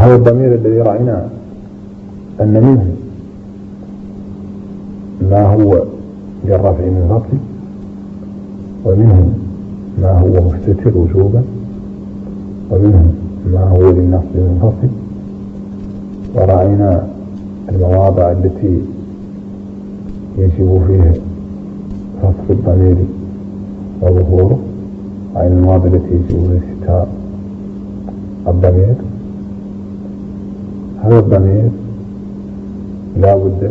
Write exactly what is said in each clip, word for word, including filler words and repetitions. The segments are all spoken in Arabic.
هذا الضمير الذي رأينا أن منه ما هو للرفع منفصل، ومنه ما هو مستتر وجوبا، ومنه ما هو للنصب منفصل. ورأينا المواضع التي يجب فيها فصل الضمير وظهوره، وعين المواضع التي يجب فيها ستار الضمير. هذا الضمير لا بد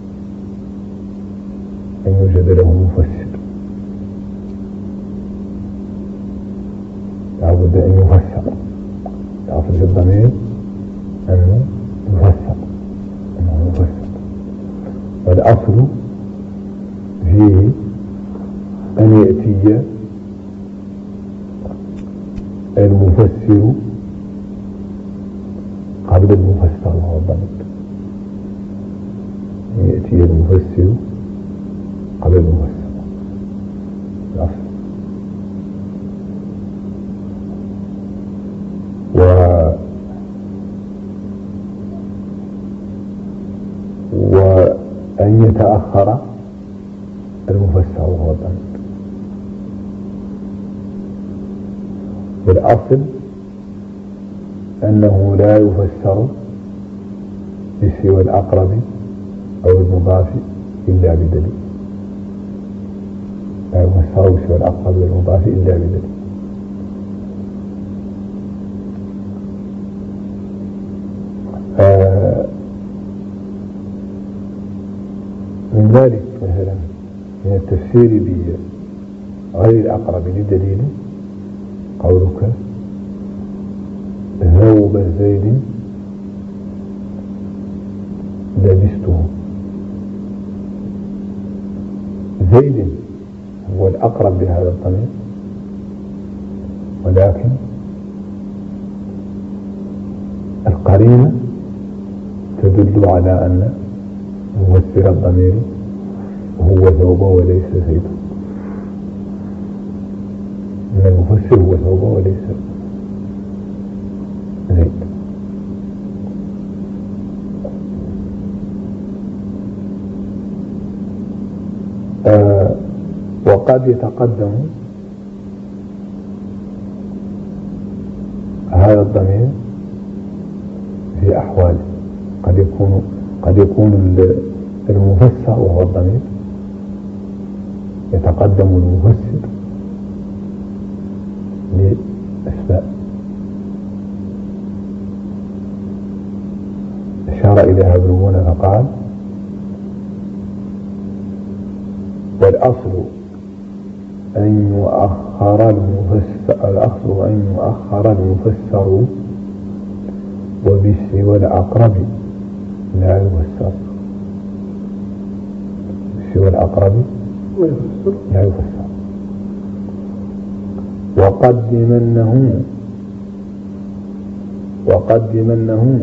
أن يوجد له مفسر، لا بد أن يفسر. الأصل في الضمير أنه يفسر، أنه يفسر. والأصل فيه أن يأتي المفسر قبل المفسر وهو الضمير، أن يأتي المفسر قبل المفسر. الأصل. و وأن يتأخر المفسر وهو الضمير. والأصل أنه لا يفسر بسوى الأقرب أو المضاف إلا بدليل، لا يفسر بسوى الأقرب والمضاف إلا بدليل. آه من ذلك مثلا من التفسير بغير الأقرب لدليل قولك ثوب زيد لبسته. زيد هو الأقرب لهذا الضمير، ولكن القرينة تدل على أن مفسر الضمير هو ثوبه وليس زيد، أن المفسر هو ثوبه وليس زيد. آه وقد يتقدم هذا الضمير في أحوال، قد يكون قد يكون المفسر وهو الضمير يتقدم المفسر لأسباب أشار إليها ابن منى فقال: والأصل أن يؤخر المفسر الأصل أن يؤخر المفسر وبسوى الأقرب لا يفسر، بسوى الأقرب لا يفسر. وقدمنه وقدمنه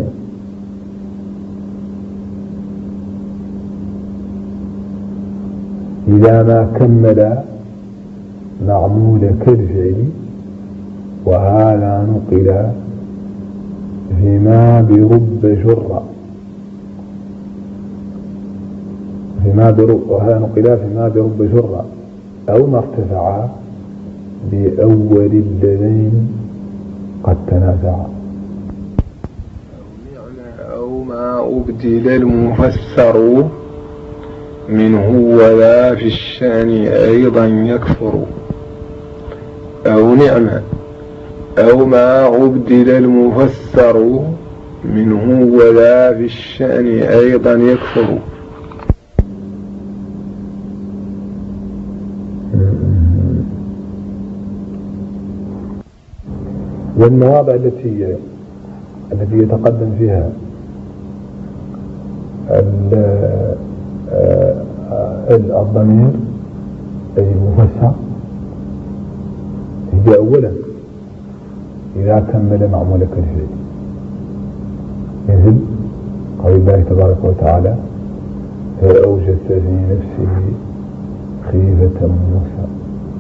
إذا ما كمل معمول كالفعل، وهذا نقل فيما برب جر فيما برب وهذا نقل فيما برب جر أو ما ارتفع بأول اللذين قد تنازعا، أو ما أبدل المفسر منه ولا في الشأن أيضا يكفر. أو نعم أو ما أبدل المفسر منه ولا في الشأن أيضا يكفر. والمواضع التي التي يتقدم فيها الضمير أي المفسر هي أولا إذا كمل معمول كالفعل، مثل قول الله تبارك وتعالى: فأوجس في نفسه خيفة موسى.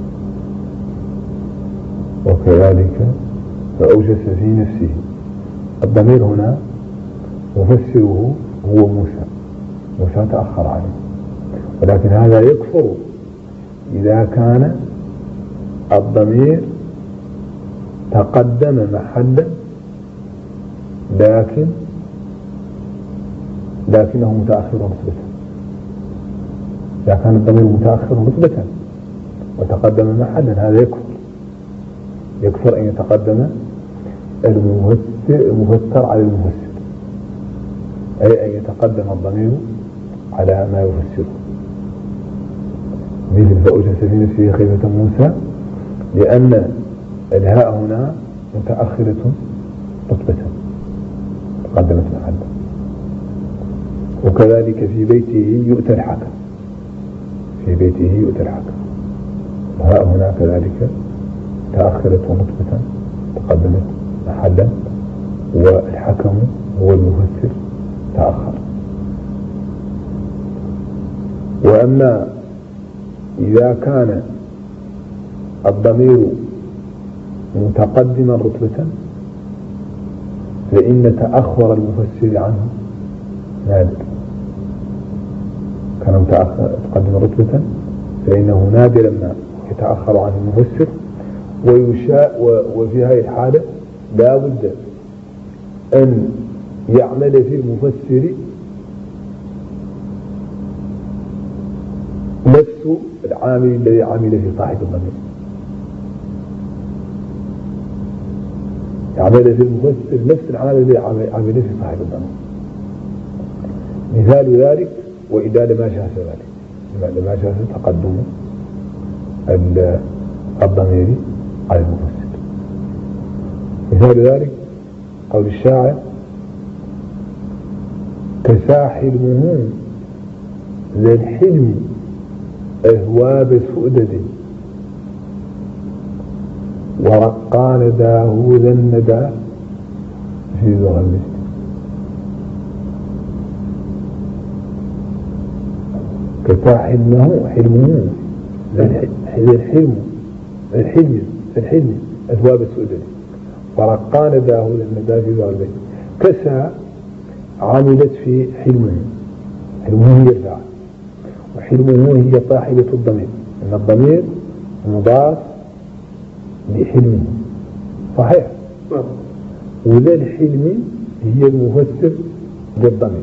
وكذلك فأوجس في نفسه الضمير هنا مفسره هو موسى، موسى تأخر عليه، ولكن هذا يكفر إذا كان الضمير تقدم محلا لكن لكنه متأخر رتبة. إذا كان الضمير متأخر رتبة وتقدم محلا هذا يكفر، يكفر أن يتقدم المفسر على المفسر، أي أن يتقدم الضمير على ما يفسره، مثل فأوجس في نفسه خيفة موسى، لأن الهاء هنا متأخرة رتبة تقدمت محلا. وكذلك في بيته يؤتى الحكم، في بيته يؤتى الحكم، الهاء هنا كذلك تأخرت رتبة تقدمت محلا، والحكم هو المفسر تأخر. وأما إذا كان الضمير متقدما رتبة فإن تأخر المفسر عنه نادر. كان متقدما رتبة فإنه نادرا ما يتأخر عنه المفسر، ويشاء وفي هذه الحالة لا بد أن يعمل في المفسر نفس العامل الذي عمل في صاحب الضمير، يعمل في المفسر نفس العامل الذي عمل في صاحب الضمير. مثال ذلك وإذا لما شاء ذلك، لما شاء تقدم الضمير على المفسر. مثال ذلك قول الشاعر كساحل المهون ذا الحلم أهواب سؤدد ورقان داه ذا الندى في ذرى المسجد. كساحل المهون حلمه ذا الحلم الحلم الحلم أهواب سؤدد ورقان داه ذا الندى في ذرى المسجد. كسى عملت في حلمه، حلمه هي الفاعل، وحلمه هي صاحبة الضمير، إن الضمير مضاف لحلمه صحيح، وذا الحلم هي المفسر للضمير،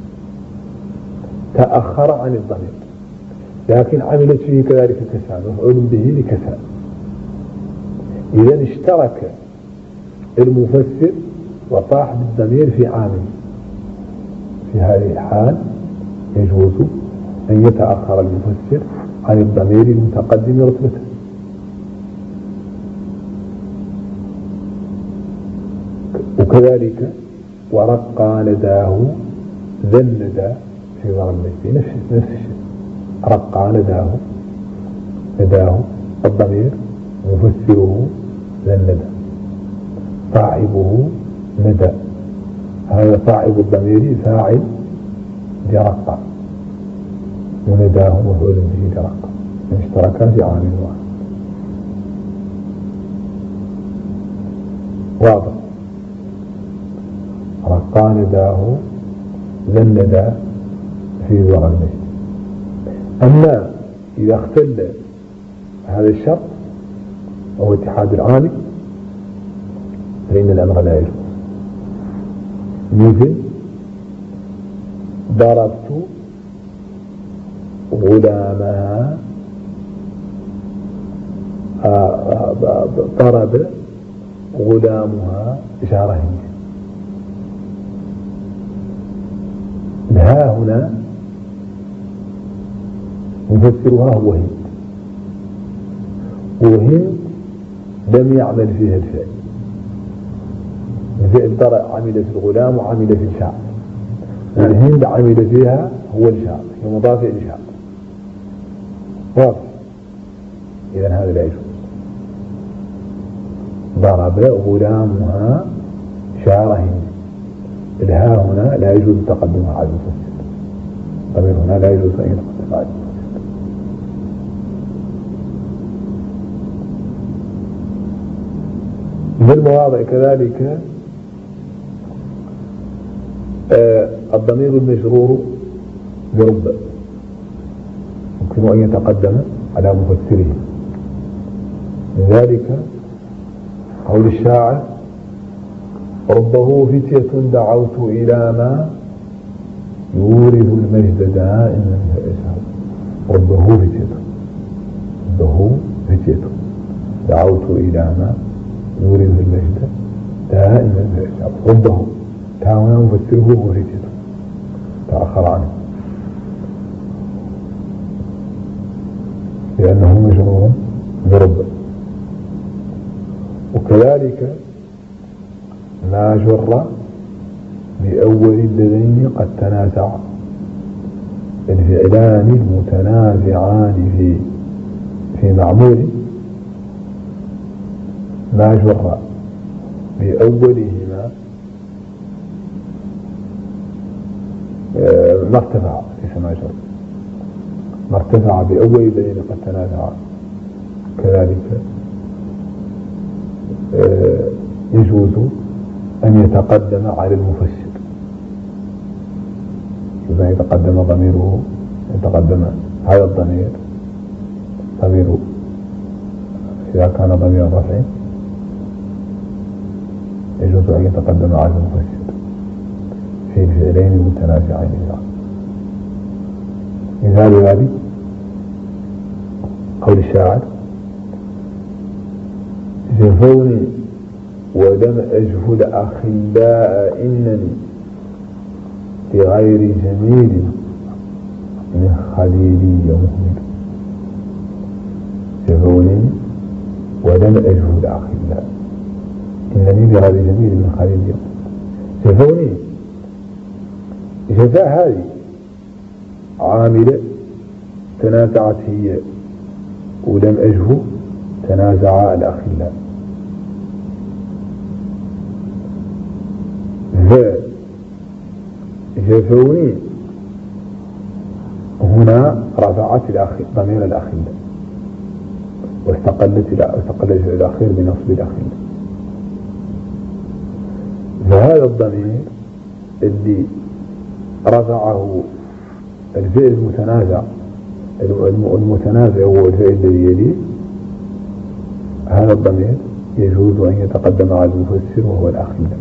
تأخر عن الضمير لكن عملت فيه كذلك كساء، مفعول به لكساء. إذا اشترك المفسر وصاحب الضمير في عامل، في هذه الحال يجوز أن يتأخر المفسر عن الضمير المتقدم رتبته. وكذلك ورقى نداه ذا الندى في ذرى المسجد، نفس نفس الشيء، رقى نداه نداه الضمير مفسره ذا الندى، صاحبه ندى، هذا صاحب الضمير فاعل لرقى، ونداه مفعول به لرقى، اشتركا في عامل واحد. واضح؟ رقى نداه ذا الندى في ذرى المسجد. أما إذا اختل هذا الشرط وهو اتحاد العامل فإن الأمر لا يجوز. مثل ضربت غلامها، ضرب غلامها إشارة هندية. ها هنا مفسرها هو هند، وهند لم يعمل فيها الفعل، الفعل ضرب عمل في الغلام وعمل في الشعب، والهند عمل فيها هو الشعب، هي مضاف إلى الشعب. واضح؟ إذا هذا لا يجوز. ضرب غلامها شعر هند، الها هنا لا يجوز تقدمها على المفسر، الضمير هنا لا يجوز أن يتقدم على المفسر. من المواضع كذلك الضمير المجرور برب يمكن أن يتقدم على مفسره، لذلك قول الشاعر ربه فتية دعوت إلى ما يورث المجد دائما فأشهد. ربه فتية ربه فتية دعوت إلى ما يورث المجد دائما فأشهد. ربه تعاون مفسره هو فتية تأخر عنه لأنه مجرور برب. وكذلك ما جر بأول اللذين قد تنازع، الفعلان المتنازعان في في معمول ما جر بأولهما ما ارتفع، ليس ما جر ما ارتفع بأول اللذين قد تنازع. كذلك يجوز أن يتقدم على المفسر، يجوز أن يتقدم ضميره، يتقدم هذا الضمير ضميره إذا كان ضمير رفع يجوز أن يتقدم على المفسر في الفعلين المتنازعين. مثال ذلك قول الشاعر جفوني ولم أجهد أخلاء إنني لغير جميل من خليلي مهمل. جفوني ولم أجهد أخلاء إنني لغير جميل من خليلي. جفوني جفاء هذه عاملة تنازعت هي ولم أجه تنازع الأخلاء. فجفوني هنا رفعت ضمير الأخلاء واستقلت واستقلت الأخير بنصب الأخلاء. فهذا الضمير اللي رفعه الفعل المتنازع المتنازع هو الفعل الذي يليه، هذا الضمير يجوز أن يتقدم على المفسر وهو الأخلاء.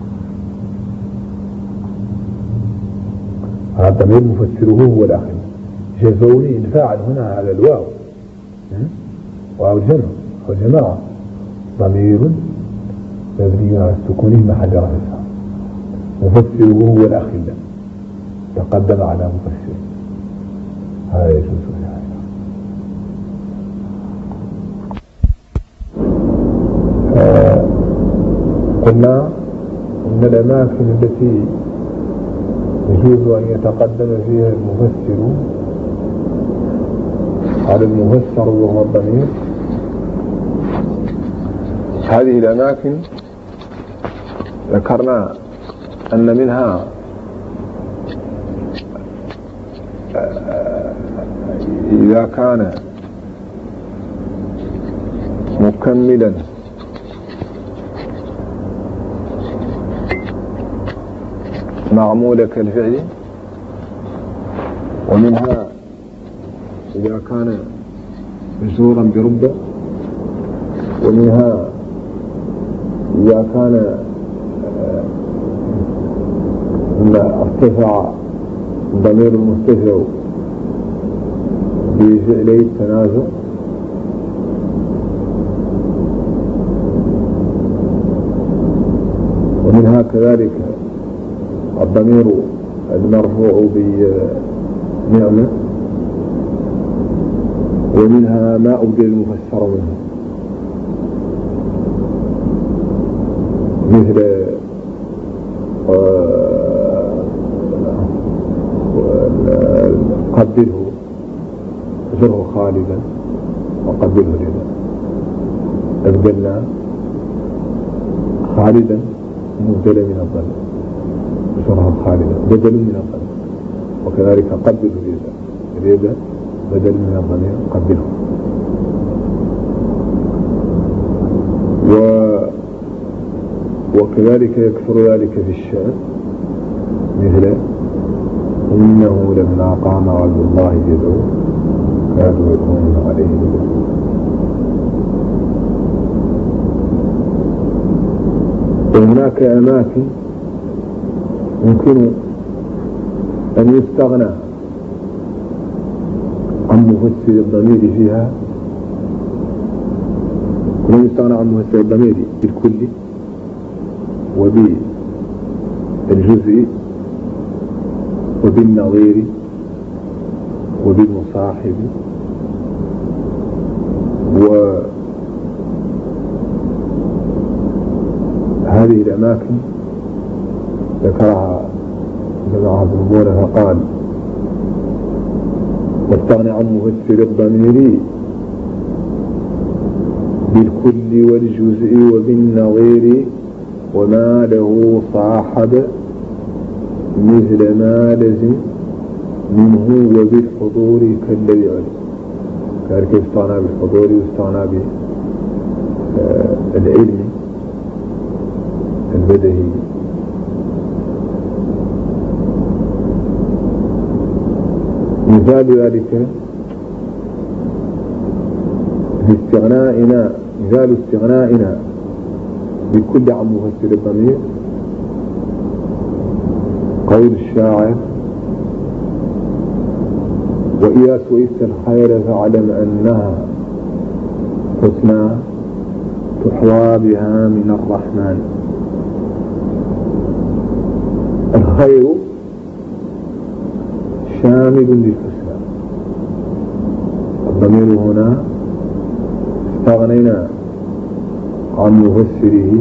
هذا الضمير مفسره هو الأخلاء. جفوني الفاعل هنا على الواو واو الجمع والجماعة ضمير مبني على السكون محل رفع، مفسره هو الأخلاء تقدم على مفسر، هذا يجوز في هذا. آه قلنا إن الأماكن التي يجوز أن يتقدم فيها المفسر على المفسر وهو الضمير، هذه الأماكن ذكرنا أن منها إذا كان مكملا معمول كالفعل، ومنها إذا كان مجرورا برب، ومنها إذا كان ارتفع ضمير المرتفع بفعلي التنازع، ومنها كذلك الضمير المرفوع بنعمة، ومنها ما أبدل المفسر منه مثل قبله جره خالدا وقبله رضا. أبدلنا خالدا مبدلا من الضمير جره خالدا بدل من الضمير، وكذلك قبله رضا رضا بدل من الضمير قبله. و وكذلك يكثر ذلك في الشعر مثل إنه لما قام عبد الله يدعو كادوا يكونون عليه لبدا. وهناك أماكن يمكن أن يستغنى عن مفسر الضمير فيها، ولم يستغنى عن مفسر الضمير بالكل وبالجزء وبالنظير وبالمصاحب. وهذه الأماكن ذكرها جماعة ابن بونة فقال: واستغنى عن مفسر الضمير بالكل والجزء وبالنظير وما له صاحب مثل ما لزم منه وبالحضور كالذي علم. كذلك استغنى بالحضور واستغنى بالعلم البدهي. مثال ذلك باستغنائنا مثال استغنائنا بكل عن مفسر الضمير قول الشاعر: وإذا سئلت الخير فاعلم أنها حسنى تحظى بها من الرحمن. الخير شامل للحسنى. الضمير هنا استغنينا عن مفسره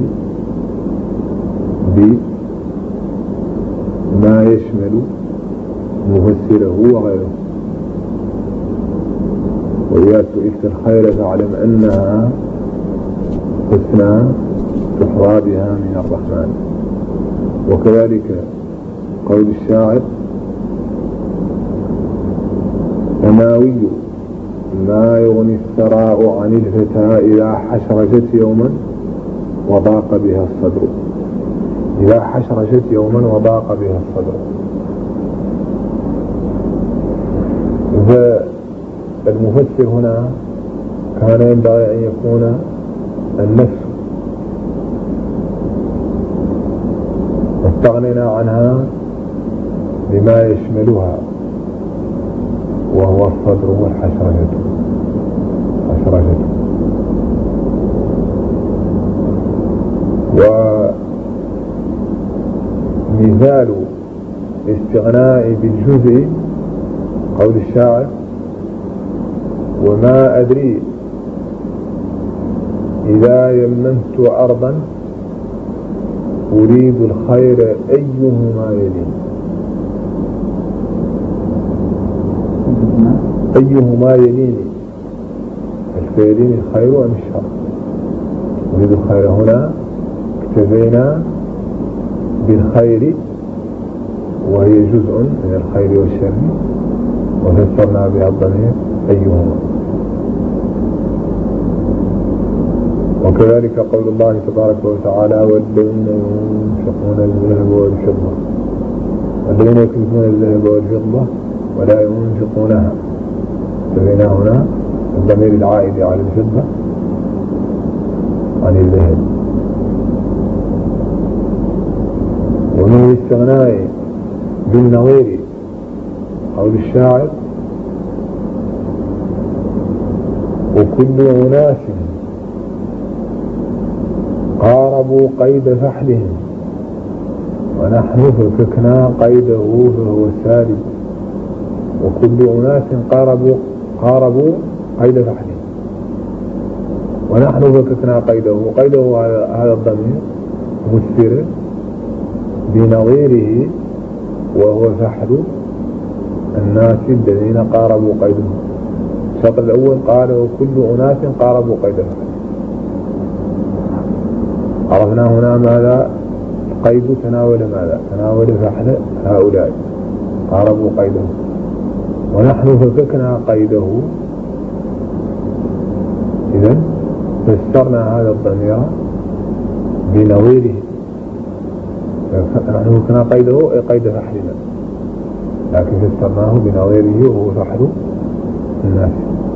بما يشمل مفسره وغيره. وإذا سئلت الخير فاعلم أنها حسنى تحظى بها من الرحمن. وكذلك قول الشاعر: أماوي ما يغني الثراء عن الفتاة إذا حشرجت يوما وضاق بها الصدر. إذا حشرجت يوما وضاق بها الصدر. فالمفسر هنا كان ينبغي أن يكون النفس، واستغنينا عنها بما يشملها وهو الصدر والحشرجة. حشرجة. ومثال استغناء بالجزء قول الشاعر: وما أدري إذا يمنت أرضا أريد الخير أيهما يلين. أيهما يليني، الفيلين الخير أم الشر؟ أريد الخير. هنا اكتفينا بالخير وهي جزء من الخير والشر، وفسرنا بها الضمير أيهما. وكذلك قول الله تبارك وتعالى: والذين ينفقون الذهب والفضة والذين يكنزون الذهب والفضة ولا ينفقونها. اكتفينا هنا الضمير العائد على الفضة عن الذهب. ومن الاستغناء بالنظير قول الشاعر: وكل أناس قاربوا قيد فحلهم ونحن فككنا قيده فهو سالب. وكل أناس قاربوا قاربوا قيد فحلهم ونحن فككنا قيده. قيده هذا الضمير مثبر بنظيره وهو فحل الناس الذين قاربوا قيده. الشطر الأول قال: وكل أناس قاربوا قيد فحل. عرفنا هنا ماذا قيد تناول ماذا؟ تناول فحل هؤلاء قاربوا قيده. ونحن فككنا قيده. إذن فسرنا هذا الضمير بنظيره. نحن فكنا قيده أي قيد فحلنا. لكن فسرناه بنظيره وهو فحل الناس.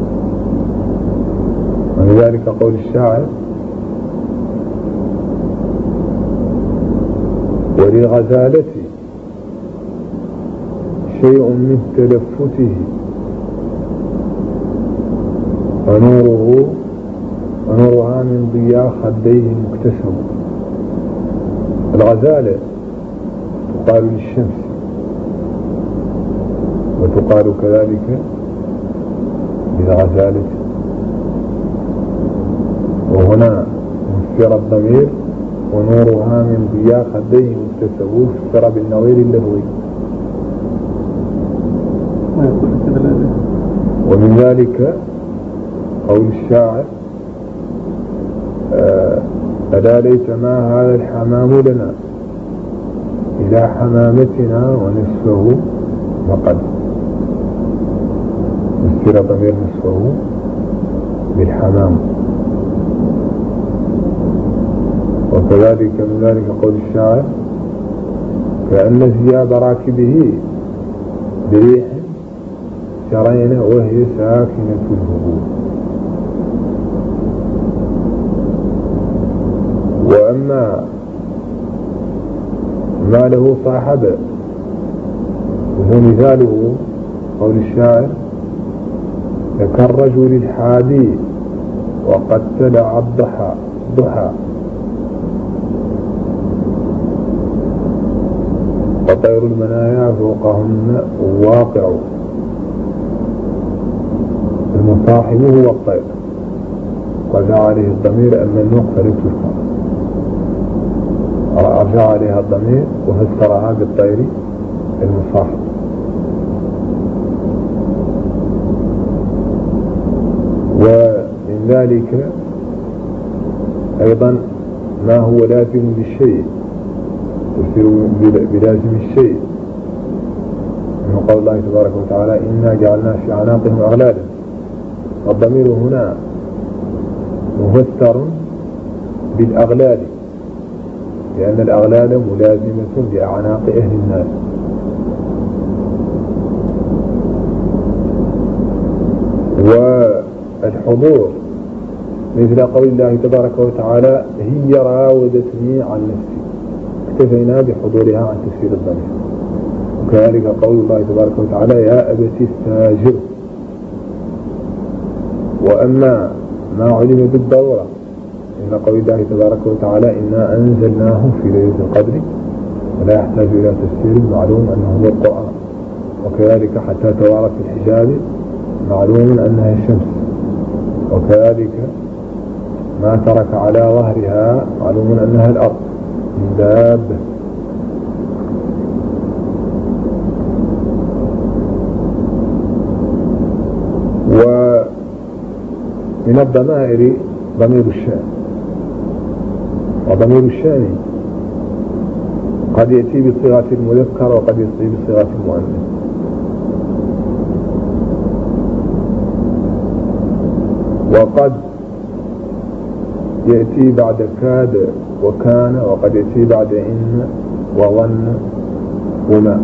ولذلك قول الشاعر: وللغزالة شيء من تلفته ونوره ونورها من ضياء خديه مكتسب. الغزالة تقال للشمس وتقال كذلك للغزالة، وهنا مفسر الضمير ونورها من ضياء خديه مكتسب فسر بالنظير اللهوي. ومن ذلك قول الشاعر: ألا ليت ما هذا الحمام لنا إلى حمامتنا ونصفه وقد. مفسر ضمير نصفه بالحمام. وكذلك من ذلك قول الشاعر: كأن ثياب راكبه بريح سرين وهي ساكنة الهبوب. وأما ما له صاحب وهو مثاله قول الشاعر: كالرجل الحادي وقد تلع الضحى ضحى وطير المنايا فوقهن واقع. المصاحب هو الطير، رجع عليه الضمير أما النوق فلتلك، رجع عليها الضمير وفسرها بالطير المصاحب. ومن ذلك أيضا ما هو لازم للشيء تفسير بلازم الشيء، من قول الله تبارك وتعالى: إنا جعلنا في أعناقهم أغلالا. الضمير هنا مفسر بالأغلال، لأن الأغلال ملازمة لأعناق أهل الناس. والحضور مثل قول الله تبارك وتعالى: هي راودتني عن نفسي، اكتفينا بحضورها عن تفسير الضمير. وكذلك قول الله تبارك وتعالى: يا أبت استاجر. وأما ما علم بالضرورة إن قول الله تبارك وتعالى: إنا أنزلناه في ليلة القدر، ولا يحتاج إلى تفسير، معلوم أنه هو القرآن. وكذلك حتى توارت في الحجاب معلوم أنها الشمس. وكذلك ما ترك على ظهرها معلوم أنها الأرض من دابة. ومن الضمائر ضمير الشأن، وضمير الشأن قد يأتي بصيغة المذكر وقد يأتي بصيغة المؤنث. وقد يأتي بعد كاد وكان، وقد يأتي بعد إن وظن وما.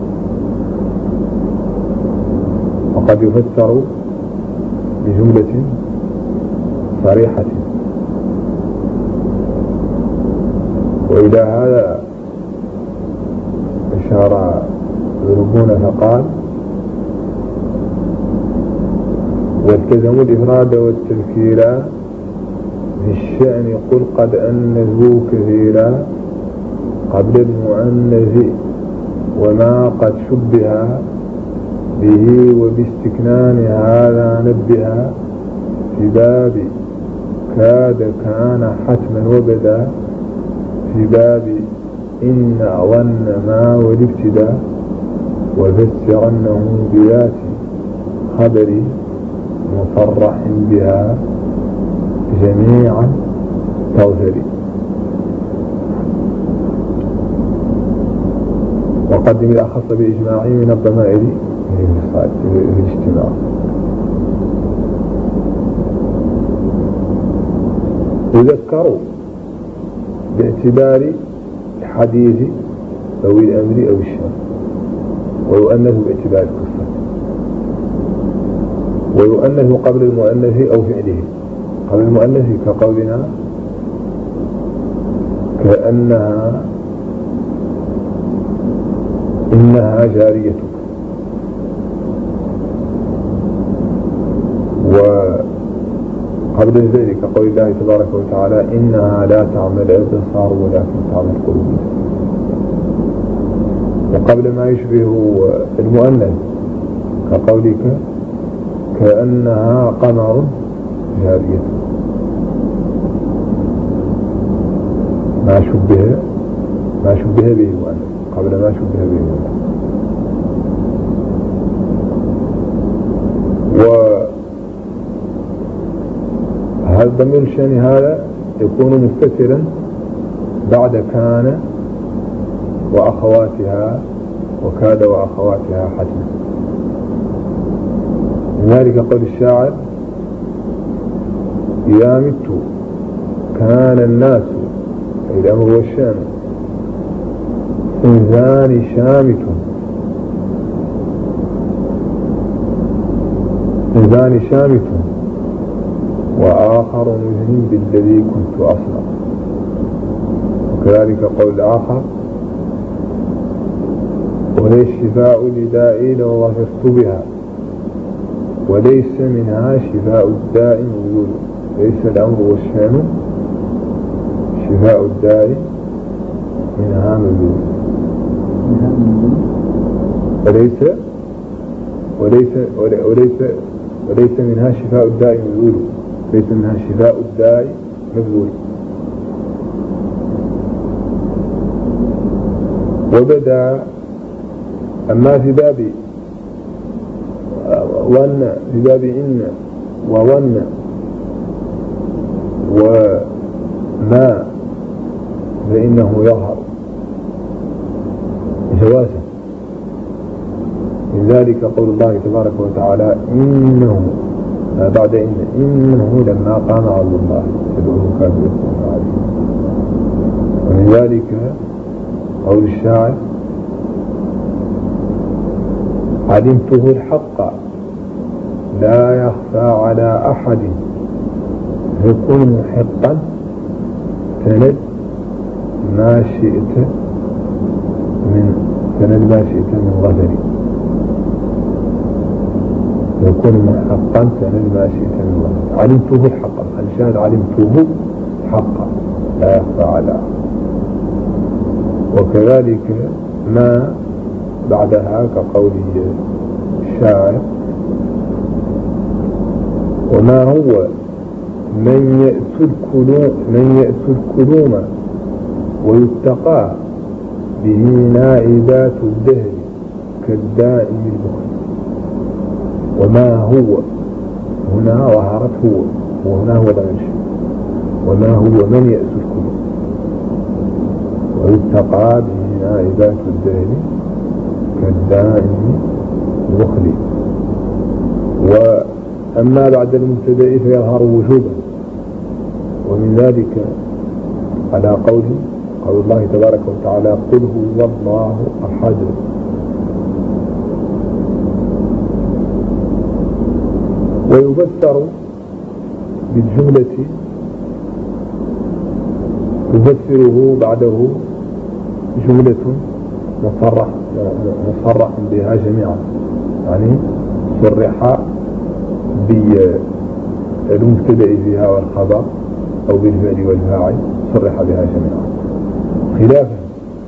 وقد يفسر بجملة صريحة. وإلى هذا أشار يربون فقال: والتزموا الإفراد والتذكير بالشأن قل قد أنزوا كثيرا قبل المؤنث وما قد شبه به وباستكنان هذا نبها في باب كاد كان حتما وبدا في باب إن ظن ما والابتداء وفسرنه بذات خبري مصرح بها جميعا توثري. وقدم الأخص بإجماعي من الضمائر في الاجتماع. يذكروا باعتبار الحديث أو الأمر أو الشأن. ويؤنث باعتبار الكفة، ويؤنث قبل المؤنث أو فعله. قبل المؤنث كقولنا كأنها إنها جاريتك، وقبل ذلك قول الله تبارك وتعالى إنها لا تعمل الأبصار ولكن تعمل القلوب. وقبل ما يشبه المؤنث كقولك كأنها قمر جارية، ما شبه ما شبه به المؤنث قبل ما شبه به المؤنث. وهذا ضمير الشأن هذا يكون مستترا بعد كان وأخواتها وكاد وأخواتها حتما. لذلك قول الشاعر إذا مت كان الناس الأمر والشأن إنسان شامت إنسان شامت وآخر مذني بالذي كنت أصنع. وكذلك قول الآخر وليس الشفاء لدائي لو ظفرت بها وليس منها شفاء الداء موجود. ليس الأمر والشأن شفاء الداء منها موجود، وليس وليس وليس وليس منها شفاء الداء مبذول. ليس منها شفاء الداء مبذول. وبدأ أما في باب ظن في باب إن وظن وما فإنه يظهر جوازا. من ذلك قول الله تبارك وتعالى إنه بعد إن إنه لما قام عبد الله يدعوه كان يكون عليه. ومن ذلك قول الشاعر علمته الحق لا يخفى على أحد يكون محقا تند ما شئت من تند ما شئت من غفري. يكون محقا تند ما شئت من غفري. علمته الحق الشاهد علمته حقا لا يخفى على أحد. وكذلك ما بعدها كقول الشاعر وما هو من يأتي الكلوم من يأتي الكلوم ويتقى به نائبات الدهر كالدائم البخل. وما هو هنا ظهرت هو وهنا هو ضمير. وما هو من يأتي الكلوم ويتقى به نائبات الدهر كالدائم البخل. وأما بعد المبتدأ فيظهر وجوبا. ومن ذلك على قوله قول الله تبارك وتعالى قل هو الله أحد. ويفسر بالجملة يفسره بعده جملة مصرح مصرح بها جميعا، يعني صرح بالمبتدأ فيها والخبر أو بالفعل والفاعل صرح بها جميعا، خلافا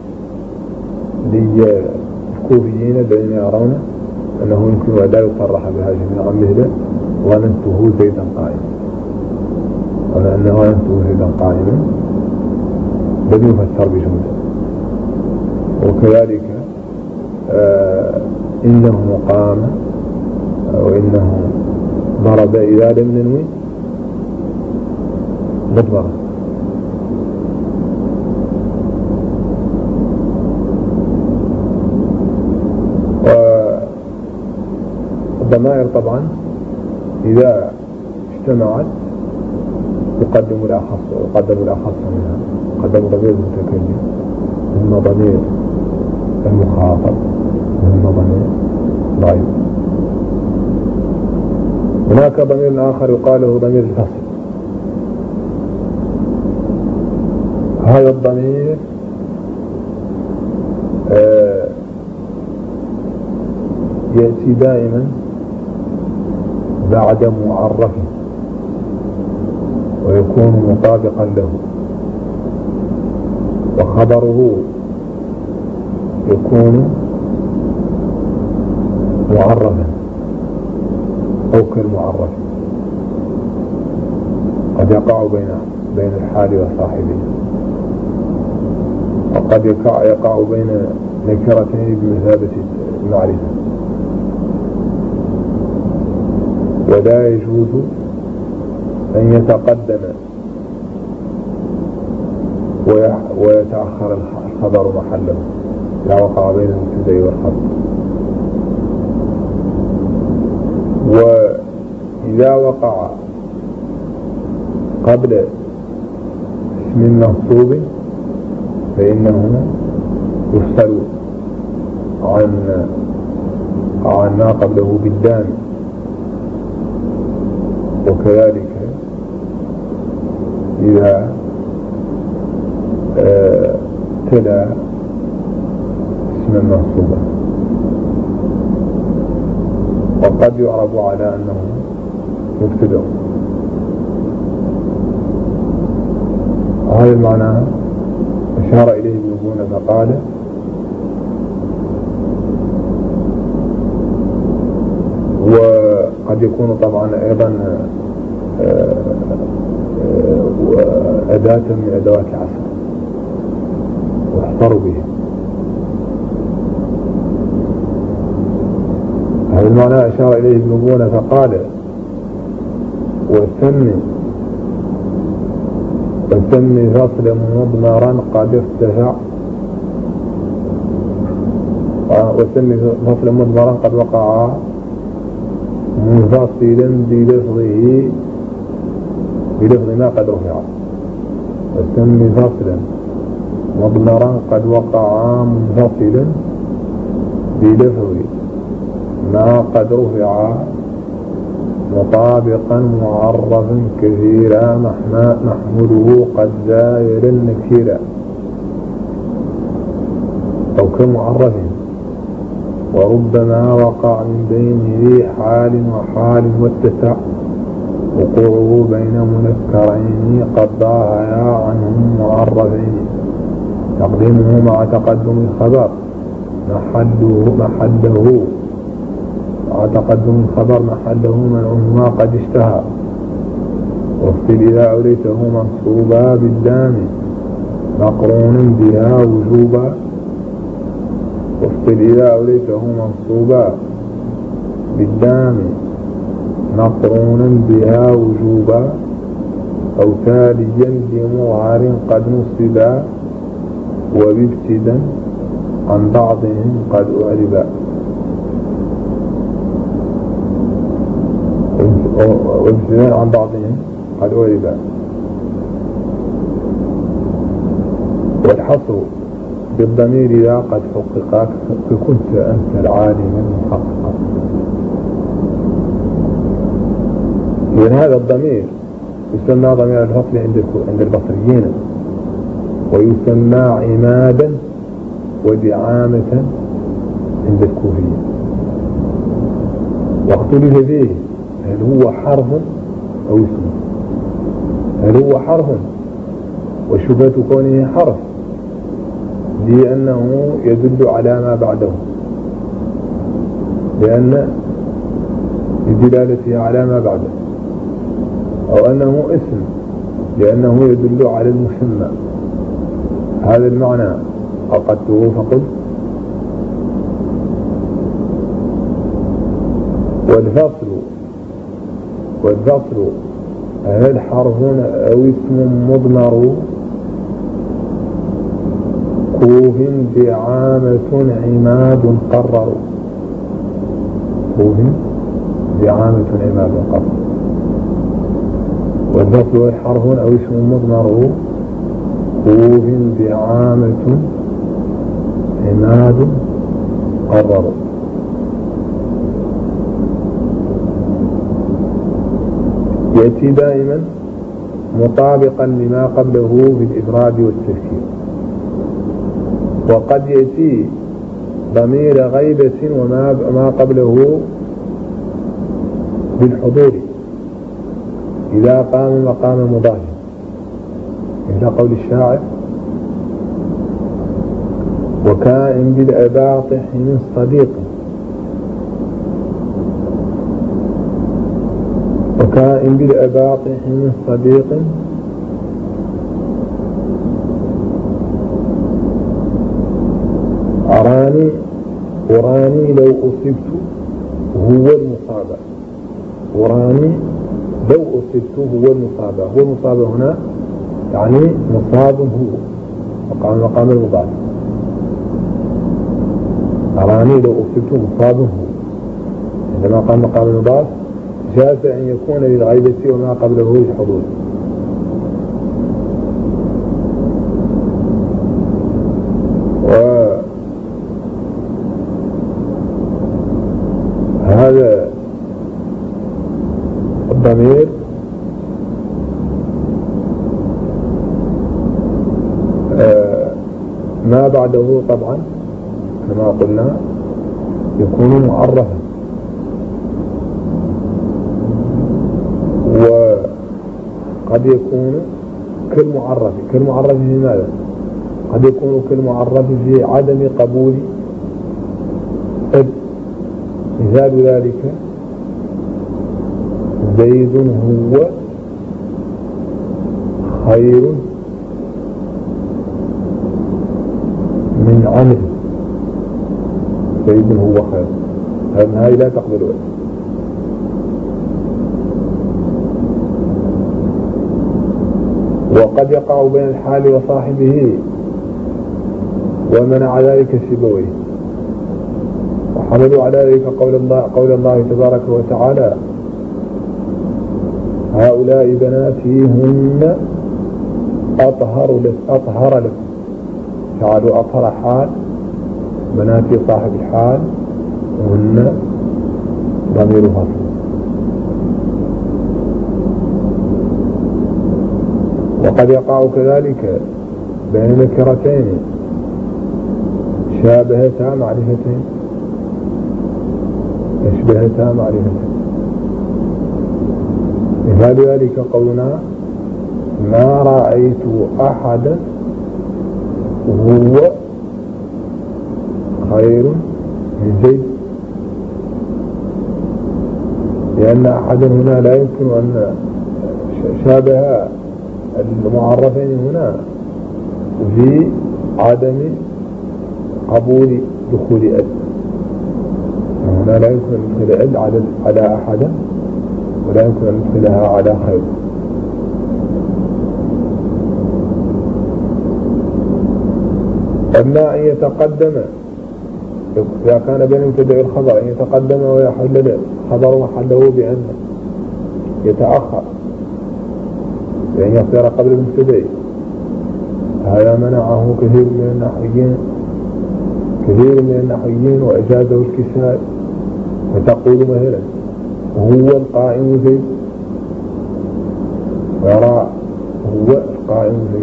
للكوفيين الذين يرون أنه يمكن أن لا يصرح بها جميعا مثل ظننته زيدا قائما، ولا أنه ظننته زيدا قائما لم يفسر بجملة. وكذلك آه إنه قام وإنه ضرب إذا لم ننوي مضمرة. والضمائر طبعا إذا اجتمعت يقدم الأخص ويقدم الأخص منها. يقدم ضمير المتكلم ثم ضمير المخاطب من ضمير ضعيف. هناك ضمير آخر يقال له ضمير الفصل. هذا الضمير آه يأتي دائما بعد معرف ويكون مطابقا له، وخبره يكون معرفا أو كالمعرف، قد يقع بين بين الحال وصاحبه، وقد يقع, يقع بين نكرتين بمثابة المعرفة. ولا يجوز أن يتقدم ويتأخر الخبر محله إذا وقع بين المبتدأ والخبر. وإذا وقع قبل اسم منصوب فإنه يفصل عن عن ما قبله بالدال، وكذلك إذا آه تلا اسما منصوبا، وقد يعرب على أنه مبتدأ. هذا المعنى أشار إليه ابن بونة فقال: وقد يكون طبعا أيضا أداة من أدوات العصر واحتروا به. هذا المعنى أشار إليه ابن بونة فقال: وسمي وسمي فصل مضمرا قد ارتفع وسمي فصل مضمرا قد وقع منفصلا بلفظه بلفظ ما قد رفع. وسمي فصلا مضمرا قد وقع منفصلا بلفظ ما قد رفع مطابقا معرفا كثيرا محموله قد زايل النكيرا، أو كمعرف وربما وقع من بينه حال وحال واتسع وقوعه بين منكرين قد ضاهيا عنهم معرفين تقديمه مع تقدم الخبر محله محله مع تقدم الخبر محله منعهما قد اشتهى. وافصل إذا أوليته منصوبا بالدام مقرون بها وجوبا وافصل إذا أوليته منصوبا بالدام مقرون بها وجوبا أو تاليا بمظهر قد نصبا وبابتدا عن بعضهم قد أعربا. وابتداء عن بعضهم قد أعربا. والحصر بالضمير إذا قد حققك كنت أنت العالم المحقق. إذن هذا الضمير يسمى ضمير الفصل عند عند البصريين، ويسمى عمادا ودعامة عند الكوفيين. واختلف فيه هل هو حرف أو اسم. هل هو حرف؟ وشبهة كونه حرف لأنه يدل على ما بعده، لأن بدلالته على ما بعده، أو أنه اسم لأنه يدل على المسمى. هذا المعنى عقدته فقلت. والفصل والفصل هل حرف أو اسم مضمر كوف دعامة عماد قرر. كوف دعامة عماد قرر. والفصل حرف أو اسم مضمر كوف دعامة عماد مقرر. يأتي دائما مطابقا لما قبله بالإفراد والتذكير، وقد يأتي ضمير غيبة وما ما قبله بالحضور إذا قام مقام مضاف، مثل قول الشاعر: وكائن بالأباطح من صديق، وكائن بالأباطح من صديق أراني أراني لو أصبت هو المصابة، أراني لو أصبت هو المصابة. هو المصابة هنا يعني مصاب هو مقام مقام المضاف. أراني لو أصبت مصاب هو عندما قام مقام المضاف جاز أن يكون للغيبة وما قبله الحضور. وهذا الضمير آه ما بعده طبعا كما قلنا يكون معرفا، وقد يكون كالمعرف. كالمعرف في ماذا؟ قد يكون كالمعرف في عدم قبول اب. مثال ذلك: زيد هو خير من عمرو. زيد هو خير، هذه لا تقبل اب. وقد يقع بين الحال وصاحبه ومنع ذلك سيبويه، وحملوا على ذلك قول الله, قول الله تبارك وتعالى: هؤلاء بناتي هن أطهر لك أطهر لكم. جعلوا أطهر حال، بناتي صاحب الحال، وهن ضمير فصل. وقد يقع كذلك بين نكرتين شابهتا معرفتين، اشبهتا معرفتين. مثال ذلك قولنا: ما رأيت أحدا هو خير من زيد، لأن أحدا هنا لا يمكن أن شابه المعرفين هنا في عدم قبول دخول ال. هنا لا يمكن أن ندخل ال على على أحدا، ولا يمكن أن ندخلها على خير. أما أن يتقدم إذا كان بين المبتدأ والخبر، أن يتقدم ويحل خبر محله بأن يتأخر، يعني يصير قبل المبتدأ. هذا منعه كثير من النحويين كثير من النحويين وأجازه الكسائي. فتقول مثلا: هو القائم زيد، ويرى هو القائم زيد،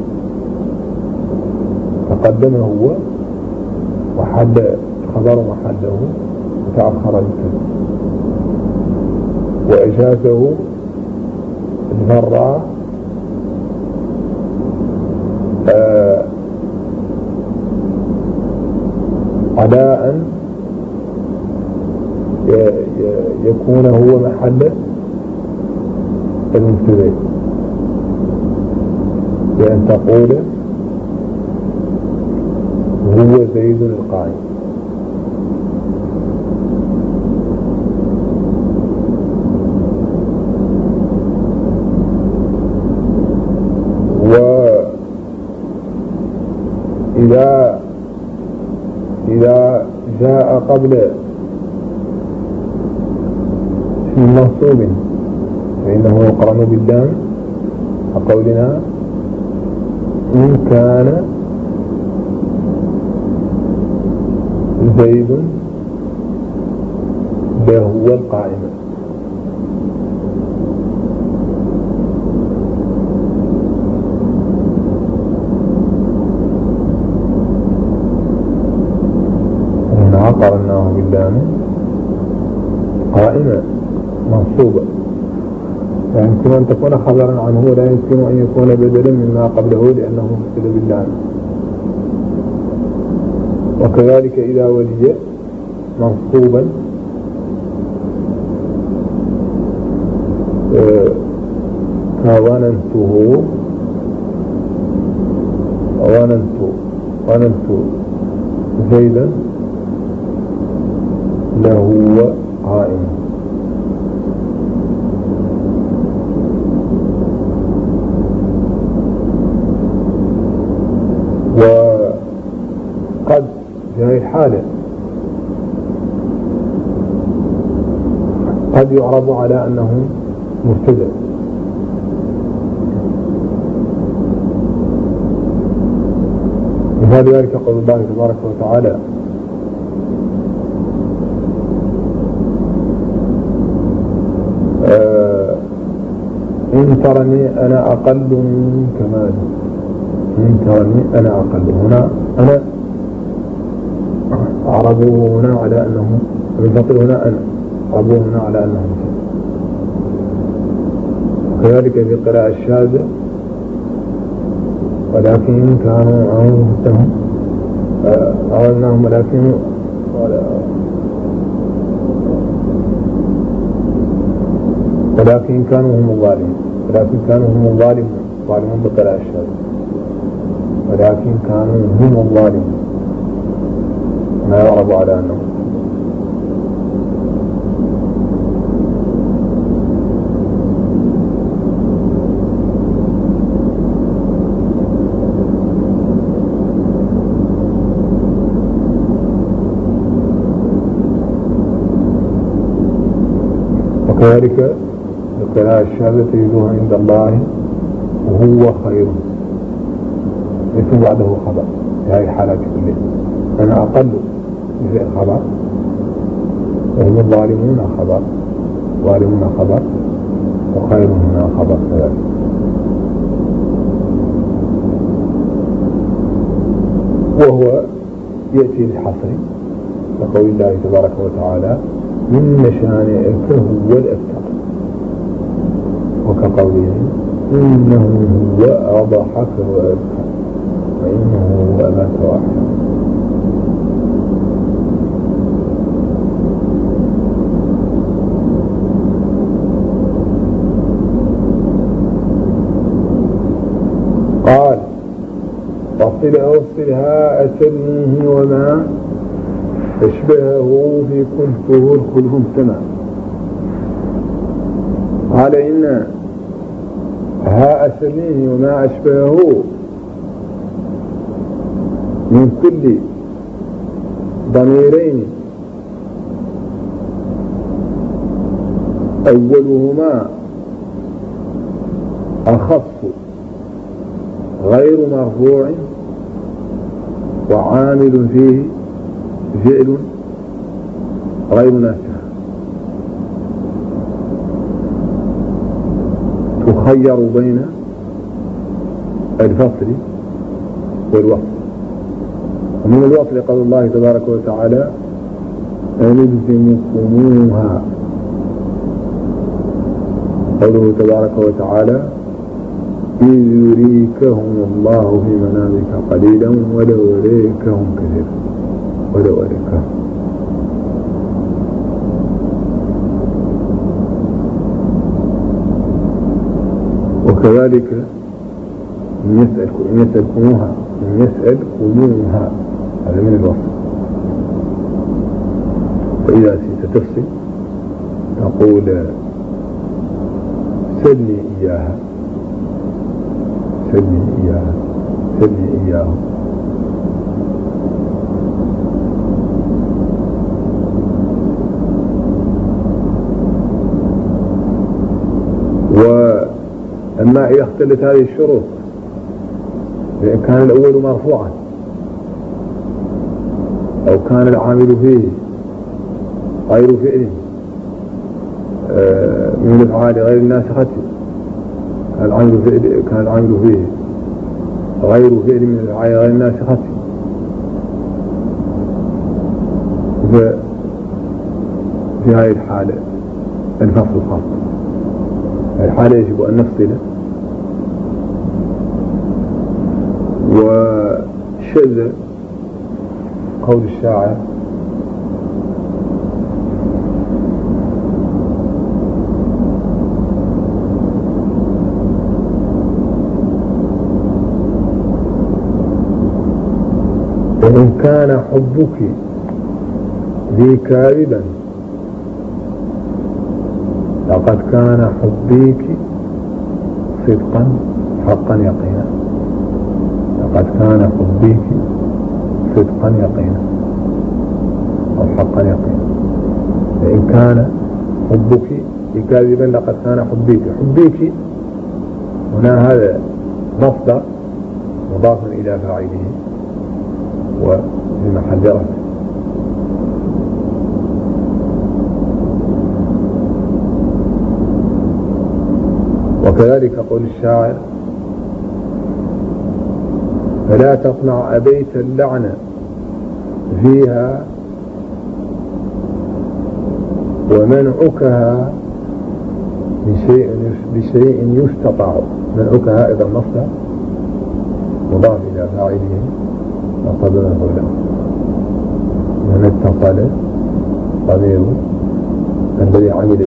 تقدم هو وحل خبر محله وتأخر المبتدأ. وأجازه الفراء آه على أن يكون هو محل المبتدأ، بأن تقول: هو زيد القائم. وإذا إذا جاء قبل اسم منصوب فإنه يقرن باللام، كقولنا: إن كان زيد لهو القائمة. هنا قرناه باللام قائمة منصوبة، فيمكن أن تكون خبرا عنه ولا يمكن أن يكون بدلا مما قبله لأنه مبتدأ باللام. وكذلك إذا ولي منصوبا كظننته ظننت ظننت زيدا لهو قائم. وقد في هذه الحالة قد يعرض على أنه مبتدأ، وهذا ذلك قول الله تبارك وتعالى آه إن ترني أنا أقل منك مالا، إن ترني أنا أقل. هنا أنا أعرضوا هنا على أنه بالفصل، هنا أنا أعرضوا هنا على أنه مبتدأ. وكذلك في قراءة الشاذة ولكن كانوا أنفسهم أولناهم ولكن ولكن كانوا هم الظالمين، ولكن كانوا هم الظالمون ظالمون بقراءة الشاذة، ولكن كانوا هم الظالمون ما يعرض على أنهم. وكذلك القراءة الشاذة تجدها عند الله وهو خير، ليس بعده خبر في هذه الحالات كلها. أنا أقل بفعل خبر، وهم الظالمون خبر، ظالمون خبر، وخير هنا خبر كذلك. وهو يأتي للحصر كقول الله تبارك وتعالى من مشانئك هو الأبتر، وكقوله إنه هو أضحك وأبكى وإنه هو أمات وأحيا. قال فصل أوصلها أسلمه وما أشبهه في كنته الخلهم سما. قال إن ها أسلمه وما أشبهه من كل ضميرين أولهما أخص غير مرفوع وعامل فيه فعل غير ناسخ، تخير بين الفصل والوصل. ومن الوصل قول الله تبارك وتعالى أنلزمكموها، قوله تبارك وتعالى إذ يريكهم الله في منامك قليلا ولو يريكهم كثيرا ولو يريكهم. وكذلك من يسألكموها من يسألكموها هذا من الوصف. فإذا ستتصل تقول سلني إياها سلني إياها سلني إياه. وأما إذا اختلت هذه الشروط لأن كان الأول مرفوعا أو كان العامل فيه غير فعل من الأفعال غير الناسخة العمل فعل كان العمل فيه غير فعل من الأفعال غير الناسخة، في هذه الحالة الفصل خاص. الحالة يجب أن نفصل. وشذ قول الشاعر وإن كان حبك ذي كاذبا لقد كان حبيك صدقا حقا يقينا. لقد كان حبيك صدقا يقينا أو حقا يقينا. فإن كان حبك ذي كاذبا لقد كان حبيك. حبيك هنا هذا مصدر مضاف إلى فاعله وفي محل رفع. وكذلك قول الشاعر فلا تصنع أبيت اللعن فيها ومنعكها بشيء بشيء يستطاع. منعكها أيضا مصدر مضاف إلى فاعله وقبله له من اتصل ضمير الذي عمل